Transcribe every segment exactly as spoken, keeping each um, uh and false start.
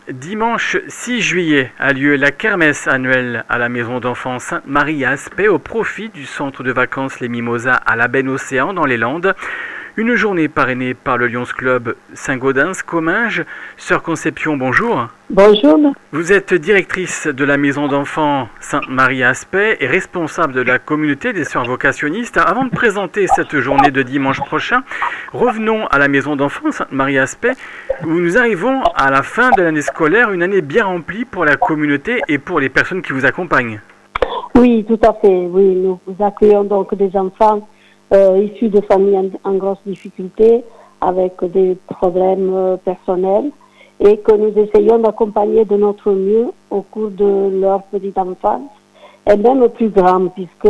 Dimanche six juillet a lieu la kermesse annuelle à la maison d'enfants Sainte-Marie à Aspet au profit du centre de vacances Les Mimosas à la Benne Océan dans les Landes. Une journée parrainée par le Lions Club Saint-Gaudens-Comminges. Sœur Conception, bonjour. Bonjour. Vous êtes directrice de la maison d'enfants Sainte-Marie à Aspet et responsable de la communauté des sœurs vocationnistes. Avant de présenter cette journée de dimanche prochain, revenons à la maison d'enfants Sainte-Marie à Aspet où nous arrivons à la fin de l'année scolaire, une année bien remplie pour la communauté et pour les personnes qui vous accompagnent. Oui, tout à fait. Oui, nous accueillons donc des enfants euh, issus de familles en, en grosse difficulté avec des problèmes euh, personnels et que nous essayons d'accompagner de notre mieux au cours de leur petite enfance et même plus grande puisque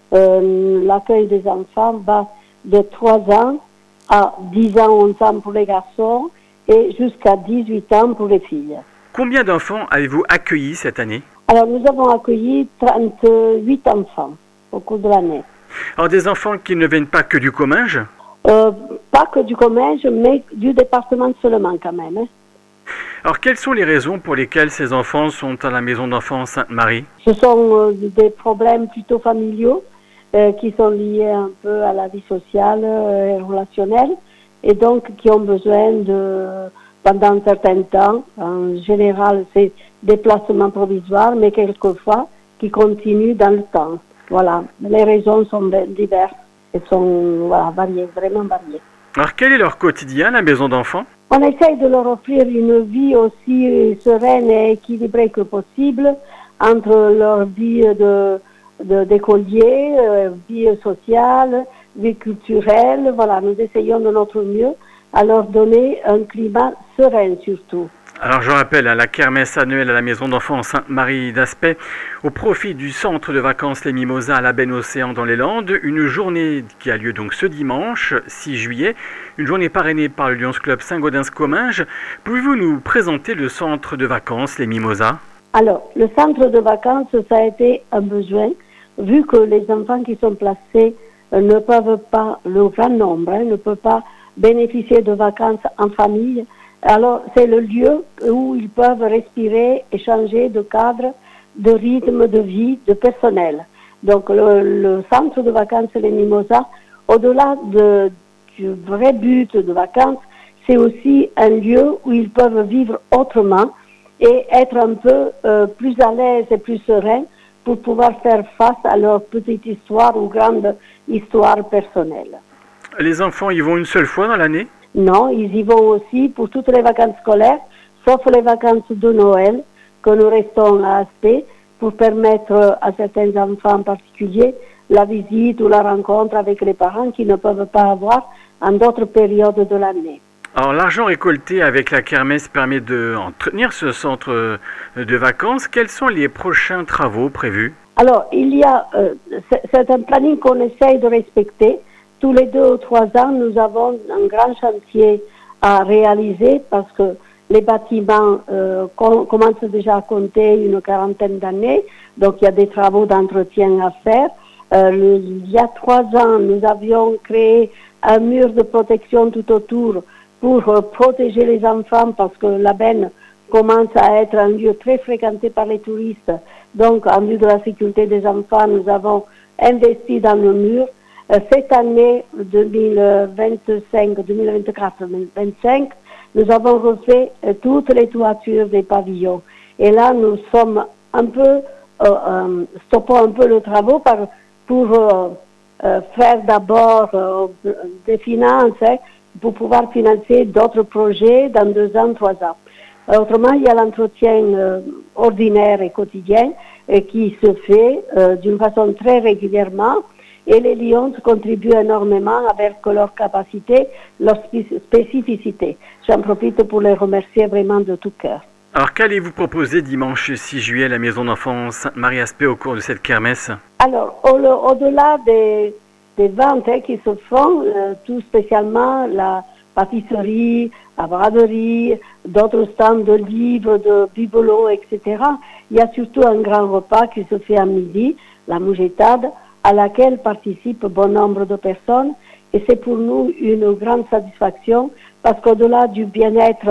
euh, l'accueil des enfants va de trois ans à dix ans, onze ans pour les garçons et jusqu'à dix-huit ans pour les filles. Combien d'enfants avez-vous accueillis cette année ? Alors nous avons accueilli trente-huit enfants au cours de l'année. Alors des enfants qui ne viennent pas que du Comminges ? euh, Pas que du Comminges, mais du département seulement quand même. Hein. Alors quelles sont les raisons pour lesquelles ces enfants sont à la maison d'enfants Sainte-Marie ? Ce sont euh, des problèmes plutôt familiaux euh, qui sont liés un peu à la vie sociale euh, et relationnelle et donc qui ont besoin de, pendant un certain temps, en général c'est des placements provisoires, mais quelquefois qui continuent dans le temps. Voilà, les raisons sont diverses et sont voilà, variées, vraiment variées. Alors quel est leur quotidien à la maison d'enfants ? On essaye de leur offrir une vie aussi sereine et équilibrée que possible entre leur vie de, de, d'écolier, euh, vie sociale, vie culturelle. Voilà, nous essayons de notre mieux à leur donner un climat serein surtout. Alors je rappelle à la kermesse annuelle à la maison d'enfants Sainte-Marie d'Aspet au profit du centre de vacances Les Mimosas à la Benne Océan dans les Landes, une journée qui a lieu donc ce dimanche six juillet, une journée parrainée par le Lions Club Saint-Gaudens-Comminges. Pouvez-vous nous présenter le centre de vacances Les Mimosas ? Alors, le centre de vacances, ça a été un besoin, vu que les enfants qui sont placés euh, ne peuvent pas, le grand nombre, hein, ne peuvent pas bénéficier de vacances en famille. Alors, c'est le lieu où ils peuvent respirer et changer de cadre, de rythme de vie, de personnel. Donc, le, le centre de vacances Les Mimosas, au-delà de, du vrai but de vacances, c'est aussi un lieu où ils peuvent vivre autrement et être un peu euh, plus à l'aise et plus serein pour pouvoir faire face à leur petite histoire ou grande histoire personnelle. Les enfants y vont une seule fois dans l'année ? Non, ils y vont aussi pour toutes les vacances scolaires, sauf les vacances de Noël, que nous restons à Aspet, pour permettre à certains enfants en particulier la visite ou la rencontre avec les parents qui ne peuvent pas avoir en d'autres périodes de l'année. Alors l'argent récolté avec la kermesse permet d'entretenir ce centre de vacances. Quels sont les prochains travaux prévus ? Alors, il y a, euh, c'est, c'est un planning qu'on essaye de respecter. Tous les deux ou trois ans, nous avons un grand chantier à réaliser parce que les bâtiments euh, com- commencent déjà à compter une quarantaine d'années. Donc, il y a des travaux d'entretien à faire. Euh, le, il y a trois ans, nous avions créé un mur de protection tout autour pour euh, protéger les enfants parce que la benne commence à être un lieu très fréquenté par les touristes. Donc, en vue de la sécurité des enfants, nous avons investi dans le mur. Cette année deux mille vingt-cinq, deux mille vingt-quatre, deux mille vingt-cinq, nous avons refait toutes les toitures des pavillons. Et là, nous sommes un peu, euh, euh, stoppons un peu le travaux par, pour euh, euh, faire d'abord euh, des finances, hein, pour pouvoir financer d'autres projets dans deux ans, trois ans. Autrement, il y a l'entretien euh, ordinaire et quotidien euh, qui se fait euh, d'une façon très régulièrement. Et les Lions contribuent énormément avec leur capacité, leur spécificité. J'en profite pour les remercier vraiment de tout cœur. Alors qu'allez-vous proposer dimanche six juillet à la maison d'enfants Sainte-Marie Aspet au cours de cette kermesse ? Alors, au, au-delà des, des ventes hein, qui se font, euh, tout spécialement la pâtisserie, la braderie, d'autres stands de livres, de bibelots, et cetera, il y a surtout un grand repas qui se fait à midi, la mougetade, à laquelle participent bon nombre de personnes. Et c'est pour nous une grande satisfaction parce qu'au-delà du bien-être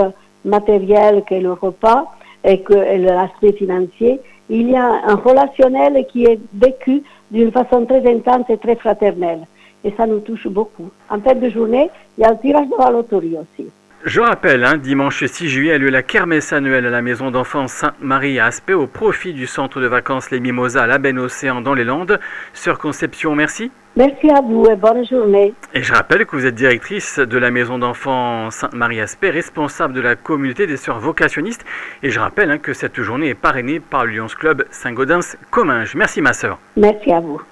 matériel qu'est le repas et que et l'aspect financier, il y a un relationnel qui est vécu d'une façon très intense et très fraternelle. Et ça nous touche beaucoup. En fin de journée, il y a le tirage de la loterie aussi. Je rappelle, hein, dimanche six juillet a lieu la kermesse annuelle à la maison d'enfants Sainte-Marie à Aspet au profit du centre de vacances Les Mimosas à la Benne Océan dans les Landes. Sœur Conception, merci. Merci à vous et bonne journée. Et je rappelle que vous êtes directrice de la maison d'enfants Sainte-Marie à Aspet, responsable de la communauté des sœurs vocationnistes. Et je rappelle hein, que cette journée est parrainée par le Lions Club Saint-Gaudens-Comminges. Merci ma sœur. Merci à vous.